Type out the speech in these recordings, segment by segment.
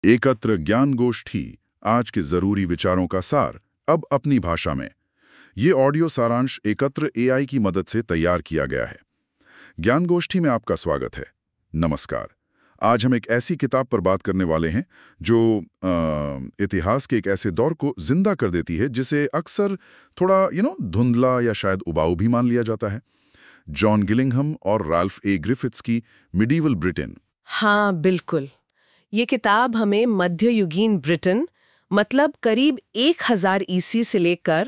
एकत्र ज्ञान गोष्ठी, आज के जरूरी विचारों का सार, अब अपनी भाषा में। ये ऑडियो सारांश एकत्र एआई की मदद से तैयार किया गया है। ज्ञान गोष्ठी में आपका स्वागत है। नमस्कार। आज हम एक ऐसी किताब पर बात करने वाले हैं जो इतिहास के एक ऐसे दौर को जिंदा कर देती है जिसे अक्सर थोड़ा धुंधला या शायद उबाऊ भी मान लिया जाता है। जॉन गिलिंघम और राल्फ ए ग्रिफिथ्स की मिडीवल ब्रिटेन। हाँ, बिल्कुल। ये किताब हमें मध्ययुगीन ब्रिटेन, मतलब करीब 1000 ईसी से लेकर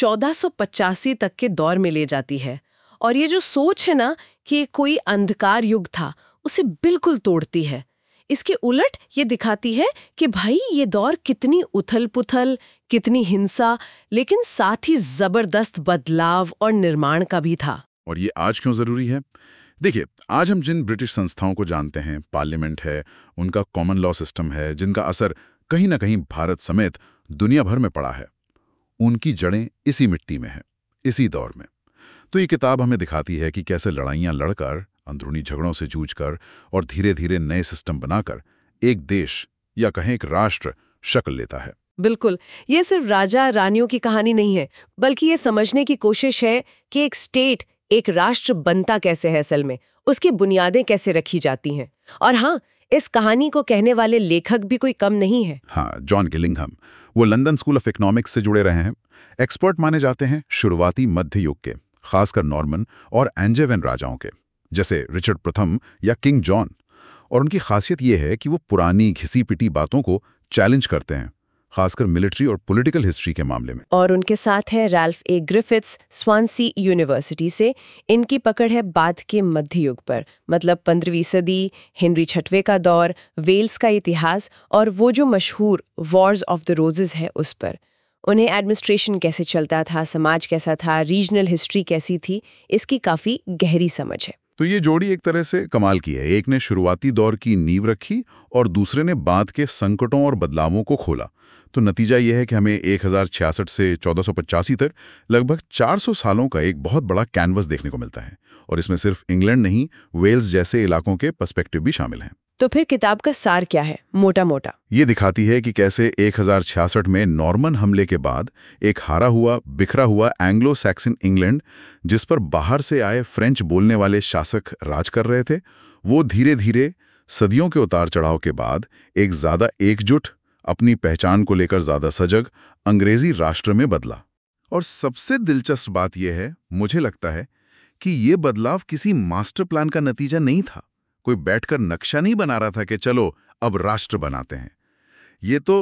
1485 तक के दौर में ले जाती है। और ये जो सोच है ना कि ये कोई अंधकार युग था, उसे बिल्कुल तोड़ती है। इसके उलट ये दिखाती है कि भाई ये दौर कितनी उथल-पुथल, कितनी हिंसा, लेकिन साथ ही जबरदस्त बदलाव और निर्माण का भी था। और ये आज क्यों जरूरी है? देखिए, आज हम जिन ब्रिटिश संस्थाओं को जानते हैं, पार्लियामेंट है, उनका कॉमन लॉ सिस्टम है, जिनका असर कहीं ना कहीं भारत समेत दुनिया भर में पड़ा है, उनकी जड़ें इसी मिट्टी में हैं, इसी दौर में। तो ये किताब हमें दिखाती है कि कैसे लड़ाइयां लड़कर, अंदरूनी झगड़ों से जूझकर और धीरे धीरे नए सिस्टम बनाकर एक देश या कहें एक राष्ट्र शक्ल लेता है। बिल्कुल, ये सिर्फ राजा रानियों की कहानी नहीं है, बल्कि ये समझने की कोशिश है कि एक स्टेट, एक राष्ट्र बनता कैसे है असल में, उसकी बुनियादें कैसे रखी जाती हैं। और हाँ, इस कहानी को कहने वाले लेखक भी कोई कम नहीं है। हाँ, जॉन गिलिंघम, वो लंदन स्कूल ऑफ इकोनॉमिक्स से जुड़े रहे हैं, एक्सपर्ट माने जाते हैं शुरुआती मध्य युग के, खासकर नॉर्मन और एंजेवन राजाओं के, जैसे रिचर्ड प्रथम या किंग जॉन। और उनकी खासियत यह है कि वो पुरानी घिसी पिटी बातों को चैलेंज करते हैं, खासकर मिलिट्री और पॉलिटिकल हिस्ट्री के मामले में। और उनके साथ है Ralph A Griffiths Swansea University से। इनकी पकड़ है बाद के मध्य युग पर, मतलब 15वीं सदी, हेनरी छठवें का दौर, वेल्स का इतिहास और वो जो मशहूर वॉर्स ऑफ द रोजेस है उस पर। उन्हें एडमिनिस्ट्रेशन कैसे चलता था, समाज कैसा था, रीजनल हिस्ट्री कैसी थी, इसकी काफी गहरी समझ है। तो ये जोड़ी एक तरह से कमाल की है। एक ने शुरुआती दौर की नींव रखी और दूसरे ने बाद के संकटों और बदलावों को खोला। तो नतीजा यह है कि हमें 1066 से 1485 तक लगभग 400 सालों का एक बहुत बड़ा कैनवस देखने को मिलता है। और इसमें सिर्फ इंग्लैंड नहीं, वेल्स जैसे इलाकों के पर्सपेक्टिव भी शामिल हैं। तो फिर किताब का सार क्या है, मोटा मोटा? ये दिखाती है कि कैसे 1066 में नॉर्मन हमले के बाद एक हारा हुआ, बिखरा हुआ एंग्लो सैक्सन इंग्लैंड, जिस पर बाहर से आए फ्रेंच बोलने वाले शासक राज कर रहे थे, वो धीरे धीरे सदियों के उतार चढ़ाव के बाद एक ज्यादा एकजुट, अपनी पहचान को लेकर ज्यादा सजग अंग्रेजी राष्ट्र में बदला। और सबसे दिलचस्प बात यह है, मुझे लगता है, कि ये बदलाव किसी मास्टर प्लान का नतीजा नहीं था। कोई बैठकर नक्शा नहीं बना रहा था कि चलो अब राष्ट्र बनाते हैं। ये तो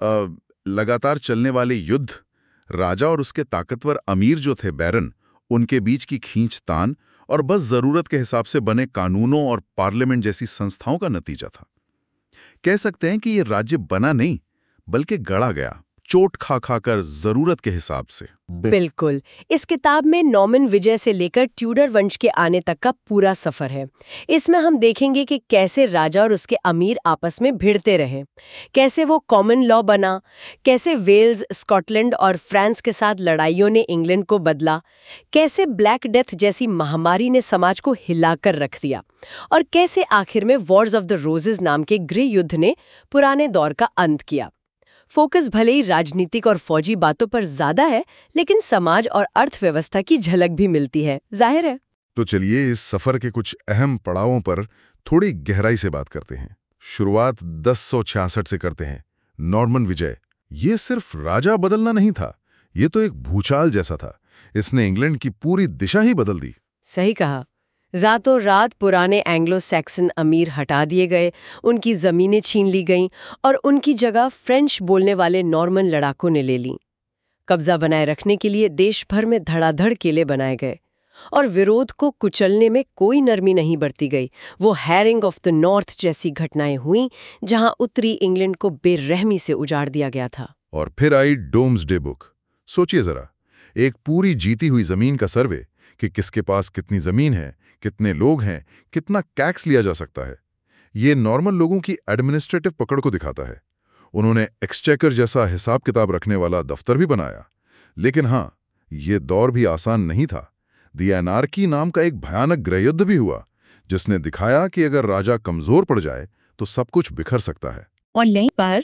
लगातार चलने वाले युद्ध, राजा और उसके ताकतवर अमीर जो थे बैरन, उनके बीच की खींचतान और बस जरूरत के हिसाब से बने कानूनों और पार्लियामेंट जैसी संस्थाओं का नतीजा था। कह सकते हैं कि ये राज्य बना नहीं, बल्कि गढ़ा गया, चोट खा खाकर जरूरत के हिसाब से। बिल्कुल। इस किताब में नॉर्मन विजय से लेकर ट्यूडर वंश के आने तक का पूरा सफर है। इसमें हम देखेंगे कि कैसे राजा और उसके अमीर आपस में भिड़ते रहे, कैसे वो कॉमन लॉ बना, कैसे वेल्स, स्कॉटलैंड और फ्रांस के साथ लड़ाइयों ने इंग्लैंड को बदला, कैसे ब्लैक डेथ जैसी महामारी ने समाज को हिलाकर रख दिया, और कैसे आखिर में वॉर्स ऑफ द रोजेस नाम के गृह युद्ध ने पुराने दौर का अंत किया। फोकस भले ही राजनीतिक और फौजी बातों पर ज्यादा है, लेकिन समाज और अर्थव्यवस्था की झलक भी मिलती है, जाहिर है। तो चलिए इस सफर के कुछ अहम पड़ावों पर थोड़ी गहराई से बात करते हैं। शुरुआत 1066 से करते हैं। नॉर्मन विजय, ये सिर्फ राजा बदलना नहीं था, ये तो एक भूचाल जैसा था। इसने इंग्लैंड की पूरी दिशा ही बदल दी। सही कहा। रातों रात पुराने एंग्लो सैक्सन अमीर हटा दिए गए, उनकी जमीनें छीन ली गईं और उनकी जगह फ्रेंच बोलने वाले नॉर्मन लड़ाकों ने ले ली। कब्जा बनाए रखने के लिए देश भर में धड़ाधड़ किले बनाए गए और विरोध को कुचलने में कोई नरमी नहीं बरती गई। वो हैरिंग ऑफ द नॉर्थ जैसी घटनाएं हुईं, जहां उत्तरी इंग्लैंड को बेरहमी से उजाड़ दिया गया था। और फिर आई डोम्सडे बुक। सोचिए जरा, एक पूरी जीती हुई जमीन का सर्वे कि किसके पास कितनी जमीन है, कितने लोग हैं, कितना टैक्स लिया जा सकता है। ये नॉर्मल लोगों की एडमिनिस्ट्रेटिव पकड़ को दिखाता है। उन्होंने एक्सचेकर जैसा हिसाब किताब रखने वाला दफ्तर भी बनाया। लेकिन हाँ, ये दौर भी आसान नहीं था। द एनार्की नाम का एक भयानक गृहयुद्ध भी हुआ, जिसने दिखाया कि अगर राजा कमजोर पड़ जाए तो सब कुछ बिखर सकता है। और यहीं पर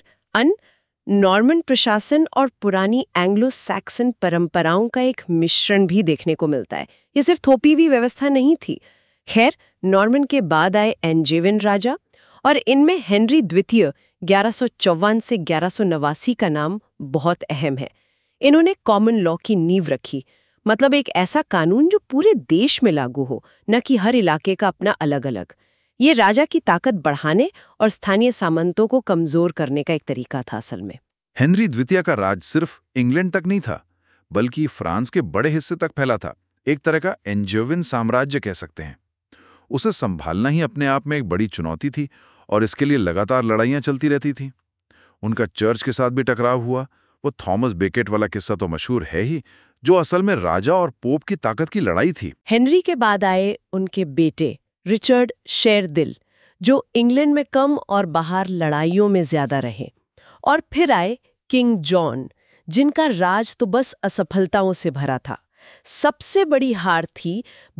नॉर्मन प्रशासन और पुरानी एंग्लो सैक्सन परंपराओं का एक मिश्रण भी देखने को मिलता है। ये सिर्फ थोपी हुई व्यवस्था नहीं थी। खैर, नॉर्मन के बाद आए एंजेविन राजा, और इनमें हेनरी द्वितीय 1154 से 1189 का नाम बहुत अहम है। इन्होंने कॉमन लॉ की नींव रखी, मतलब एक ऐसा कानून जो पूरे देश में लागू हो, न कि हर इलाके का अपना अलग अलग। ये राजा की ताकत बढ़ाने और स्थानीय सामंतों को कमजोर करने का एक तरीका था असल में। हेनरी द्वितीय का राज सिर्फ इंग्लैंड तक नहीं था, बल्कि फ्रांस के बड़े हिस्से तक फैला था। एक तरह का एंजेविन साम्राज्य कह सकते हैं। उसे संभालना ही अपने आप में एक बड़ी चुनौती थी, और इसके लिए लगातार लड़ाइयां चलती रहती थी। उनका चर्च के साथ भी टकराव हुआ। वो थॉमस बेकेट वाला किस्सा तो मशहूर है ही, जो असल में राजा और पोप की ताकत की लड़ाई थी। हेनरी के बाद आए उनके बेटे रिचर्ड शेरदिल, जो इंग्लैंड में कम और बाहर लड़ाइयों में ज्यादा रहे। और फिर आए किंग जॉन, जिनका राज तो बस असफलताओं से भरा था। सबसे बड़ी हार थी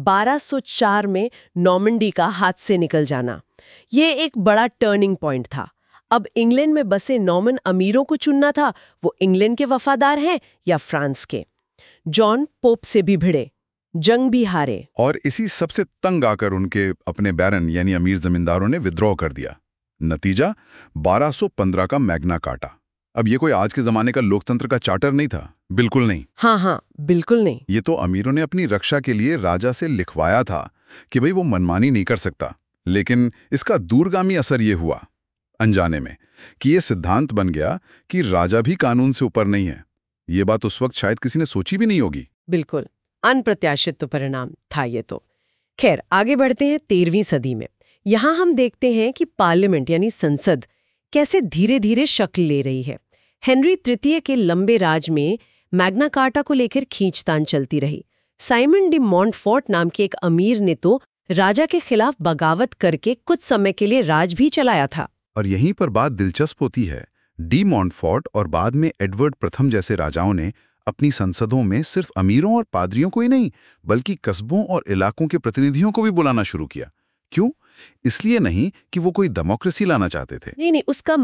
1204 में नॉर्मंडी का हाथ से निकल जाना। ये एक बड़ा टर्निंग पॉइंट था। अब इंग्लैंड में बसे नॉर्मन अमीरों को चुनना था, वो इंग्लैंड के वफादार हैं या फ्रांस के। जॉन पोप से भी भिड़े, जंग भी हारे, और इसी सबसे तंग आकर उनके अपने बैरन यानी अमीर जमींदारों ने विद्रोह कर दिया। नतीजा 1215 का मैग्ना कार्टा। अब ये कोई आज के जमाने का लोकतंत्र का चार्टर नहीं था, बिल्कुल नहीं। हाँ, बिल्कुल नहीं। ये तो अमीरों ने अपनी रक्षा के लिए राजा से लिखवाया था कि भाई वो मनमानी नहीं कर सकता। लेकिन इसका दूरगामी असर ये हुआ अनजाने में कि ये सिद्धांत बन गया कि राजा भी कानून से ऊपर नहीं है। ये बात उस वक्त शायद किसी ने सोची भी नहीं होगी। बिल्कुल अनप्रत्याशित तो परिणाम था ये तो। खैर, आगे बढ़ते हैं 13वीं सदी में। यहाँ हम देखते हैं कि पार्लियामेंट यानी संसद कैसे धीरे धीरे शक्ल ले रही है। हेनरी तृतीय के लंबे राज में मैग्ना कार्टा को लेकर खींचतान चलती रही। साइमन डी मॉन्टफोर्ट नाम के एक अमीर ने तो राजा के खिलाफ बगावत करके कुछ समय के लिए राज भी चलाया था। और यहीं पर बात दिलचस्प होती है। डी मॉन्टफोर्ट और बाद में एडवर्ड प्रथम जैसे राजाओं ने अपनी संसदों में सिर्फ अमीरों और पादरियों को ही नहीं, बल्कि कस्बों और इलाकों के प्रतिनिधियों को भी बुलाना शुरू किया। क्यों? इसलिए नहीं कि वो कोई डेमोक्रेसी लाना चाहते थे। नहीं, उसका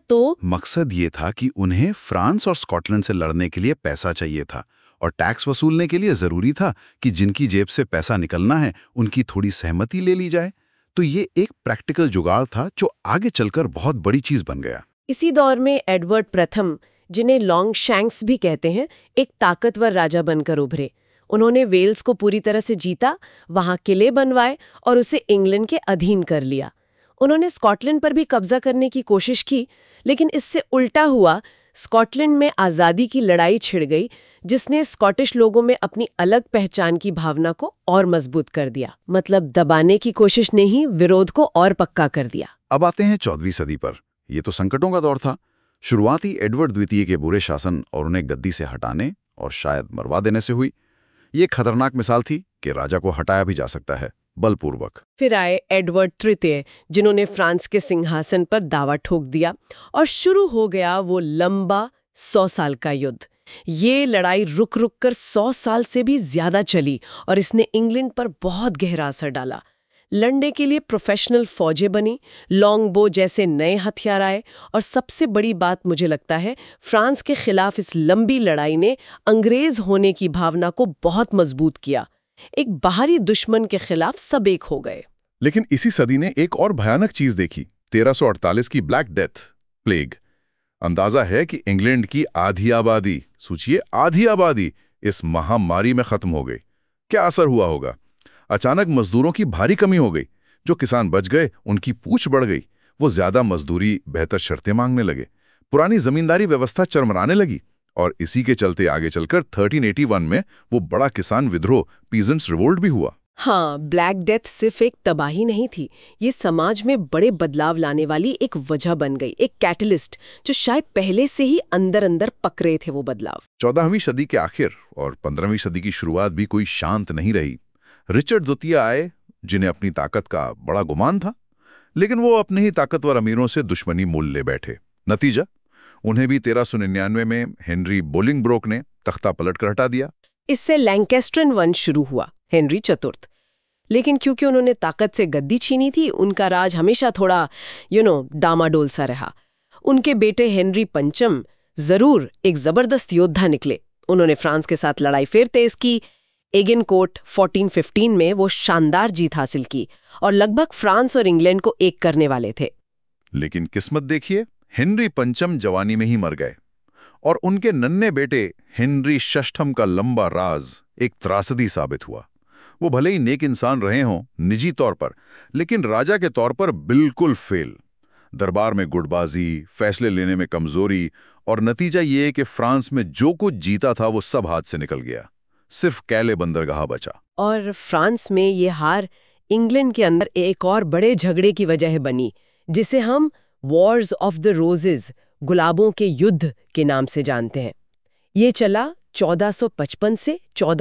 मकसद ये था कि उन्हें फ्रांस और स्कॉटलैंड से लड़ने के लिए पैसा चाहिए था, और टैक्स वसूलने के लिए जरूरी था कि जिनकी जेब से पैसा निकलना है उनकी थोड़ी सहमति ले ली जाए। तो ये एक प्रैक्टिकल जुगाड़ था जो आगे चलकर बहुत बड़ी चीज बन गया। इसी दौर में एडवर्ड प्रथम, जिन्हें लॉन्ग शैंक्स भी कहते हैं, एक ताकतवर राजा बनकर उभरे। उन्होंने वेल्स को पूरी तरह से जीता, वहां किले बनवाए और उसे इंग्लैंड के अधीन कर लिया। उन्होंने स्कॉटलैंड पर भी कब्जा करने की कोशिश की, लेकिन इससे उल्टा हुआ। स्कॉटलैंड में आज़ादी की लड़ाई छिड़ गई, जिसने स्कॉटिश लोगों में अपनी अलग पहचान की भावना को और मजबूत कर दिया। मतलब दबाने की कोशिश ने ही विरोध को और पक्का कर दिया। अब आते हैं 14वीं सदी पर। ये तो संकटों का दौर था। शुरुआती एडवर्ड द्वितीय के बुरे शासन और उन्हें गद्दी से हटाने और शायद मरवा देने से हुई। ये खतरनाक मिसाल थी कि राजा को हटाया भी जा सकता है, बलपूर्वक। फिर आए एडवर्ड तृतीय, जिन्होंने फ्रांस के सिंहासन पर दावा ठोक दिया, और शुरू हो गया वो लंबा 100 साल का युद्ध। ये लड़ाई रुक रुक कर 100 साल से भी ज्यादा चली, और इसने इंग्लैंड पर बहुत गहरा असर डाला। लड़ने के लिए प्रोफेशनल फौजें बनी, लॉन्ग बो जैसे नए हथियार आए, और सबसे बड़ी बात मुझे लगता है, फ्रांस के खिलाफ इस लंबी लड़ाई ने अंग्रेज होने की भावना को बहुत मजबूत किया। एक बाहरी दुश्मन के खिलाफ सब एक हो गए। लेकिन इसी सदी ने एक और भयानक चीज देखी, 1348 की ब्लैक डेथ, प्लेग। अंदाजा है कि इंग्लैंड की आधी आबादी, सोचिए आधी आबादी, इस महामारी में खत्म हो गई। क्या असर हुआ होगा? अचानक मजदूरों की भारी कमी हो गई। जो किसान बच गए उनकी पूछ बढ़ गई। वो ज्यादा मजदूरी, बेहतर शर्तें मांगने लगे। पुरानी जमींदारी व्यवस्था चरमराने लगी। और इसी के चलते आगे चलकर 1381 में वो बड़ा किसान विद्रोह, पीजेंट्स रिवोल्ट भी हुआ। हाँ, ब्लैक डेथ सिर्फ एक तबाही नहीं थी, ये समाज में बड़े बदलाव लाने वाली एक वजह बन गई, एक कैटलिस्ट, जो शायद पहले से ही अंदर अंदर पक रहे थे वो बदलाव। 14वीं सदी के आखिर और 15वीं सदी की शुरुआत भी कोई शांत नहीं रही। रिचर्ड द्वितीय आए, जिन्हें अपनी ताकत का बड़ा गुमान था, लेकिन वो अपने ही ताकतवर अमीरों से दुश्मनी मोल ले बैठे। नतीजा, उन्हें भी 1399 में हेनरी बोलिंगब्रोक ने तख्ता पलटकर हटा दिया। इससे लैंकेस्ट्रन वंश शुरू हुआ, हेनरी चतुर्थ। लेकिन क्योंकि उन्होंने ताकत से गद्दी छीनी थी, उनका राज हमेशा थोड़ा डामाडोल सा रहा। उनके बेटे हेनरी पंचम जरूर एक जबरदस्त योद्धा निकले। उन्होंने फ्रांस के साथ लड़ाई फिर तेज की। एगिनकोर्ट 1415 में वो शानदार जीत हासिल की और लगभग फ्रांस और इंग्लैंड को एक करने वाले थे। लेकिन किस्मत देखिए, हेनरी पंचम जवानी में ही मर गए और उनके नन्हे बेटे हेनरी षष्ठम का लंबा राज एक त्रासदी साबित हुआ। वो भले ही नेक इंसान रहे हों निजी तौर पर, लेकिन राजा के तौर पर बिल्कुल फेल। दरबार में गुटबाजी, फैसले लेने में कमजोरी, और नतीजा ये है कि फ्रांस में जो कुछ जीता था वो सब हाथ से निकल गया। सिर्फ कैले बंदरगाह बचा। और फ्रांस में ये हार इंग्लैंड के अंदर एक और बड़े झगड़े की वजह बनी, जिसे हम वॉर्स ऑफ द रोजेज, गुलाबों के युद्ध के नाम से जानते हैं। ये चला 1455 से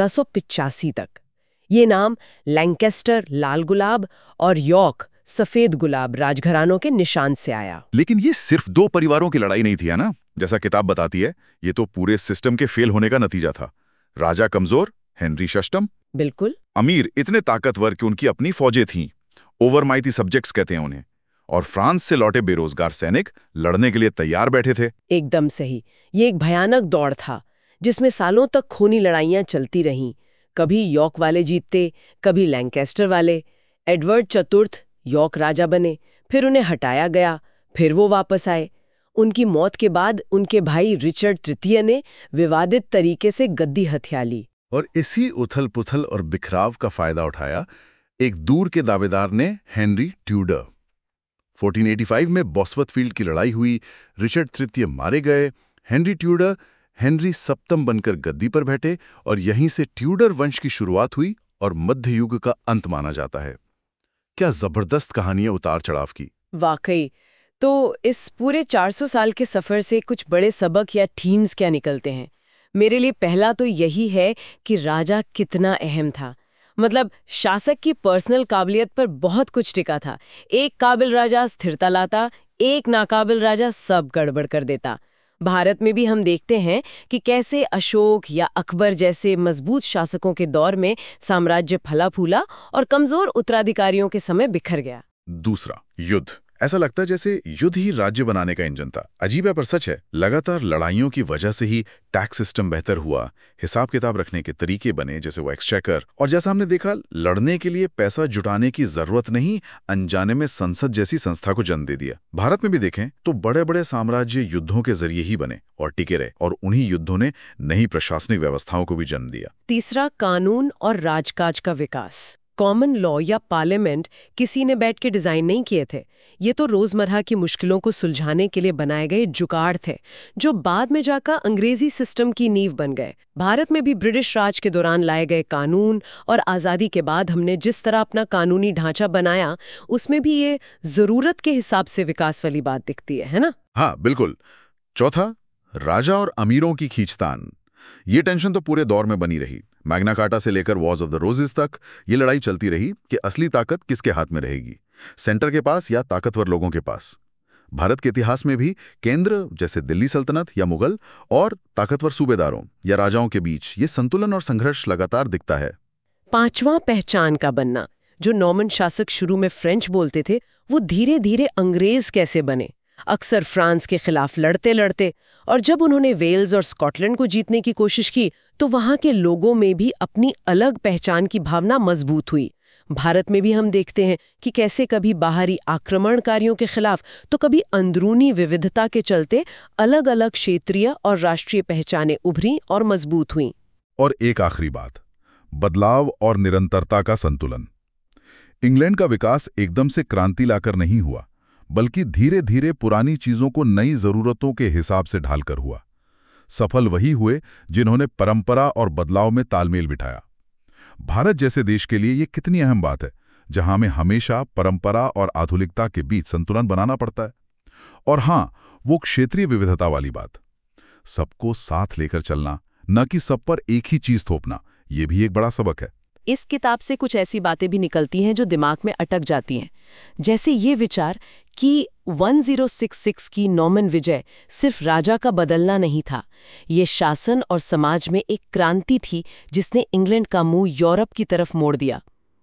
1485 तक। ये नाम लैंकेस्टर लाल गुलाब और यॉर्क सफेद गुलाब राजघरानों के निशान से आया। लेकिन ये सिर्फ दो परिवारों की लड़ाई नहीं थी, है ना? जैसा किताब बताती है, ये तो पूरे सिस्टम के फेल होने का नतीजा था। राजा कमजोर, हेनरी षष्ठम। बिल्कुल। अमीर, इतने ताकतवर कि उनकी अपनी फौजें थीं, ओवरमाइटी सब्जेक्ट्स कहते हैं उन्हें। और फ्रांस से लौटे बेरोजगार सैनिक लड़ने के लिए तैयार बैठे थे। एकदम सही। ये एक भयानक दौड़ था जिसमें सालों तक खूनी लड़ाइयां चलती रहीं। कभी यॉर्क वाले जीतते, कभी लैंकेस्टर वाले। एडवर्ड चतुर्थ यॉर्क राजा बने, फिर उन्हें हटाया गया, फिर वो वापस आए। उनकी मौत के बाद उनके भाई रिचर्ड तृतीय ने विवादित तरीके से गद्दी हथिया ली। और इसी उथल-पुथल और बिखराव का फायदा उठाया एक दूर के दावेदार ने, हेनरी ट्यूडर। 1485 में बॉस्वर्थ फील्ड की लड़ाई हुई, रिचर्ड तृतीय मारे गए, हेनरी ट्यूडर हेनरी सप्तम बनकर गद्दी पर बैठे और यहीं से ट्यूडर वंश की शुरुआत हुई और मध्य युग का अंत माना जाता है। क्या जबरदस्त कहानी है उतार चढ़ाव की। वाकई। तो इस पूरे 400 साल के सफर से कुछ बड़े सबक या थीम्स क्या निकलते हैं? मेरे लिए पहला तो यही है कि राजा कितना अहम था। मतलब शासक की पर्सनल काबिलियत पर बहुत कुछ टिका था। एक काबिल राजा स्थिरता लाता, एक नाकाबिल राजा सब गड़बड़ कर देता। भारत में भी हम देखते हैं कि कैसे अशोक या अकबर जैसे मजबूत शासकों के दौर में साम्राज्य फला फूला और कमजोर उत्तराधिकारियों के समय बिखर गया। दूसरा, युद्ध। ऐसा लगता है जैसे युद्ध ही राज्य बनाने का इंजन था। अजीब है पर सच है। लगातार लड़ाइयों की वजह से ही टैक्स सिस्टम बेहतर हुआ, हिसाब किताब रखने के तरीके बने, जैसे वो एक्सचेकर। और जैसा हमने देखा, लड़ने के लिए पैसा जुटाने की जरूरत नहीं, अनजाने में संसद जैसी संस्था को जन्म दे दिया। भारत में भी देखें तो बड़े बड़े साम्राज्य युद्धों के जरिए ही बने और टिके रहे, और उन्हीं युद्धों ने नई प्रशासनिक व्यवस्थाओं को भी जन्म दिया। तीसरा, कानून और राजकाज का विकास। कॉमन लॉ या पार्लियामेंट किसी ने बैठ के डिजाइन नहीं किए थे। ये तो रोजमर्रा की मुश्किलों को सुलझाने के लिए बनाए गए जुगाड़ थे, जो बाद में जाकर अंग्रेजी सिस्टम की नींव बन गए। भारत में भी ब्रिटिश राज के दौरान लाए गए कानून और आज़ादी के बाद हमने जिस तरह अपना कानूनी ढांचा बनाया, उसमें भी ये जरूरत के हिसाब से विकास वाली बात दिखती है ना? हाँ, बिल्कुल। चौथा, राजा और अमीरों की खींचतान। ये टेंशन तो पूरे दौर में बनी रही। मैग्ना कार्टा से लेकर वॉर्स ऑफ द रोजेस तक ये लड़ाई चलती रही कि असली ताकत किसके हाथ में रहेगी, सेंटर के पास या ताकतवर लोगों के पास। भारत के इतिहास में भी केंद्र जैसे दिल्ली सल्तनत या मुगल और ताकतवर सूबेदारों या राजाओं के बीच ये संतुलन और संघर्ष लगातार दिखता है। पांचवां, पहचान का बनना। जो नॉर्मन शासक शुरू में फ्रेंच बोलते थे, वो धीरे धीरे अंग्रेज कैसे बने, अक्सर फ्रांस के खिलाफ लड़ते लड़ते। और जब उन्होंने वेल्स और स्कॉटलैंड को जीतने की कोशिश की, तो वहां के लोगों में भी अपनी अलग पहचान की भावना मजबूत हुई। भारत में भी हम देखते हैं कि कैसे कभी बाहरी आक्रमणकारियों के खिलाफ तो कभी अंदरूनी विविधता के चलते अलग अलग क्षेत्रीय और राष्ट्रीय पहचानें उभरी और मजबूत हुईं। और एक आखिरी बात, बदलाव और निरंतरता का संतुलन। इंग्लैंड का विकास एकदम से क्रांति लाकर नहीं हुआ, बल्कि धीरे धीरे पुरानी चीजों को नई जरूरतों के हिसाब से ढालकर हुआ। सफल वही हुए जिन्होंने परंपरा और बदलाव में तालमेल बिठाया। भारत जैसे देश के लिए ये कितनी अहम बात है, जहां हमें हमेशा परंपरा और आधुनिकता के बीच संतुलन बनाना पड़ता है। और हां, वो क्षेत्रीय विविधता वाली बात, सबको साथ लेकर चलना, न कि सब पर एक ही चीज थोपना, ये भी एक बड़ा सबक है। इस किताब से कुछ ऐसी बातें भी निकलती हैं जो दिमाग में अटक जाती हैं, जैसे ये विचार कि 1066 की नॉर्मन विजय सिर्फ राजा का बदलना नहीं था, ये शासन और समाज में एक क्रांति थी जिसने इंग्लैंड का मुंह यूरोप की तरफ मोड़ दिया।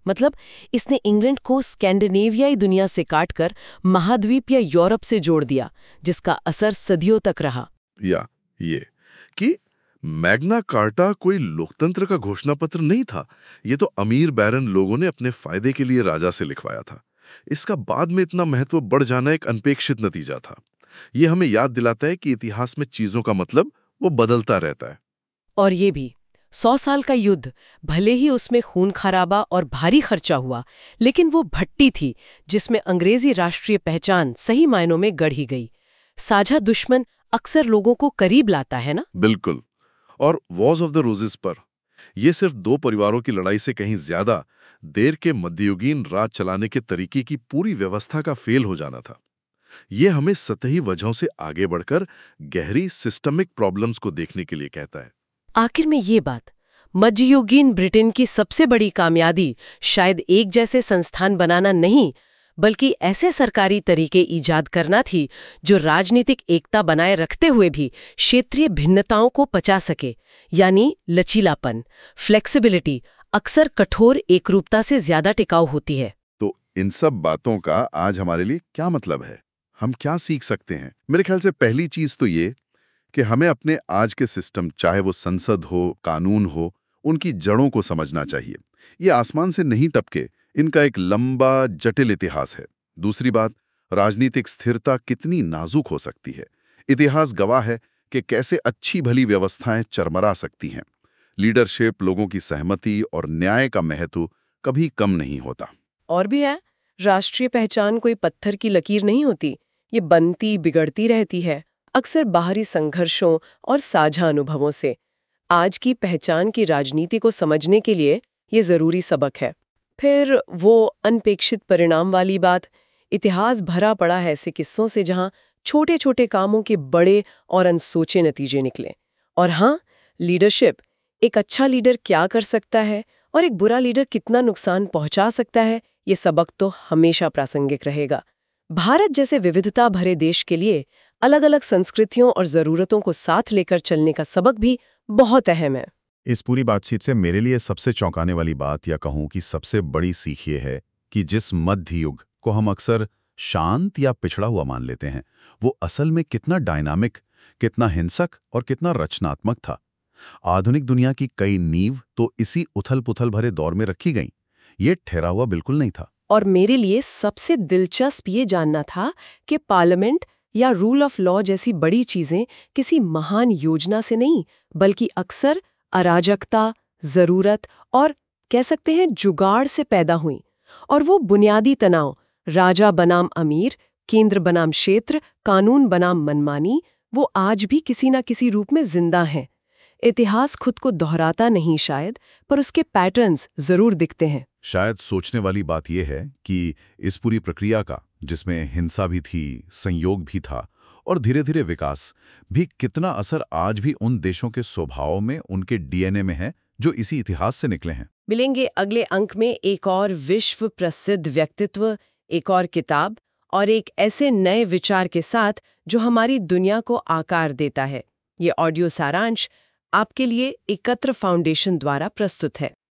मतलब इसने इंग्लैंड को स्कैंडिनेवियाई दुनिया से काटकर महाद्वीप या यूरोप से जोड़ दिया, जिसका असर सदियों तक रहा। या ये कि मैग्ना कार्टा कोई लोकतंत्र का घोषणा पत्र नहीं था। ये तो अमीर बैरन लोगों ने अपने फायदे के लिए राजा से लिखवाया था। इसका बाद में इतना महत्व बढ़ जाना एक अनपेक्षित नतीजा था। ये हमें याद दिलाता है कि इतिहास में चीजों का मतलब वो बदलता रहता है। और ये भी 100 साल का युद्ध, भले ही उसमें खून खराबा और भारी खर्चा हुआ, लेकिन वो भट्टी थी जिसमें अंग्रेजी राष्ट्रीय पहचान सही मायनों में गढ़ी गई। साझा दुश्मन अक्सर लोगों को करीब लाता है ना। बिल्कुल। और वॉर्स ऑफ द रोजेस पर यह सिर्फ दो परिवारों की लड़ाई से कहीं ज्यादा देर के मध्ययुगीन राज चलाने के तरीके की पूरी व्यवस्था का फेल हो जाना था। ये हमें सतही वजहों से आगे बढ़कर गहरी सिस्टमिक प्रॉब्लम्स को देखने के लिए कहता है। आखिर में ये बात, मध्ययुगीन ब्रिटेन की सबसे बड़ी कामयाबी शायद एक जैसे संस्थान बनाना नहीं, बल्कि ऐसे सरकारी तरीके ईजाद करना थी जो राजनीतिक एकता बनाए रखते हुए भी क्षेत्रीय भिन्नताओं को पचा सके। यानी लचीलापन, फ्लेक्सिबिलिटी अक्सर कठोर एकरूपता से ज्यादा टिकाऊ होती है। तो इन सब बातों का आज हमारे लिए क्या मतलब है? हम क्या सीख सकते हैं? मेरे ख्याल से पहली चीज तो ये कि हमें अपने आज के सिस्टम, चाहे वो संसद हो, कानून हो, उनकी जड़ों को समझना चाहिए। ये आसमान से नहीं टपके, इनका एक लंबा जटिल इतिहास है। दूसरी बात, राजनीतिक स्थिरता कितनी नाजुक हो सकती है। इतिहास गवाह है कि कैसे अच्छी भली व्यवस्थाएं चरमरा सकती हैं। लीडरशिप, लोगों की सहमति और न्याय का महत्व कभी कम नहीं होता। और भी है, राष्ट्रीय पहचान कोई पत्थर की लकीर नहीं होती, ये बनती बिगड़ती रहती है, अक्सर बाहरी संघर्षों और साझा अनुभवों से। आज की पहचान की राजनीति को समझने के लिए ये जरूरी सबक है। फिर वो अनपेक्षित परिणाम वाली बात, इतिहास भरा पड़ा है ऐसे किस्सों से जहां छोटे छोटे कामों के बड़े और अनसोचे नतीजे निकले। और हाँ, लीडरशिप, एक अच्छा लीडर क्या कर सकता है और एक बुरा लीडर कितना नुकसान पहुंचा सकता है, ये सबक तो हमेशा प्रासंगिक रहेगा। भारत जैसे विविधता भरे देश के लिए अलग अलग संस्कृतियों और जरूरतों को साथ लेकर चलने का सबक भी बहुत अहम है। इस पूरी बातचीत से मेरे लिए सबसे चौंकाने वाली बात, या कहूं कि सबसे बड़ी सीख ये है कि जिस मध्य युग को हम अक्सर शांत या पिछड़ा हुआ मान लेते हैं, वो असल में कितना डायनामिक, कितना हिंसक और कितना रचनात्मक था। आधुनिक दुनिया की कई नींव तो इसी उथल-पुथल भरे दौर में रखी गईं। ये ठहरा हुआ बिल्कुल नहीं था। और मेरे लिए सबसे दिलचस्प ये जानना था कि पार्लियामेंट या रूल ऑफ लॉ जैसी बड़ी चीजें किसी महान योजना से नहीं, बल्कि अक्सर अराजकता, जरूरत और कह सकते हैं जुगाड़ से पैदा हुई। और वो बुनियादी तनाव, राजा बनाम अमीर, केंद्र बनाम क्षेत्र, कानून बनाम मनमानी, वो आज भी किसी न किसी रूप में जिंदा हैं। इतिहास खुद को दोहराता नहीं शायद, पर उसके पैटर्न्स जरूर दिखते हैं। शायद सोचने वाली बात यह है कि इस पूरी प्रक्रिया का, जिसमें हिंसा भी थी, संयोग भी था और धीरे धीरे विकास भी, कितना असर आज भी उन देशों के स्वभाव में, उनके डीएनए में है जो इसी इतिहास से निकले हैं। मिलेंगे अगले अंक में एक और विश्व प्रसिद्ध व्यक्तित्व, एक और किताब और एक ऐसे नए विचार के साथ जो हमारी दुनिया को आकार देता है। ये ऑडियो सारांश आपके लिए एकत्र फाउंडेशन द्वारा प्रस्तुत है।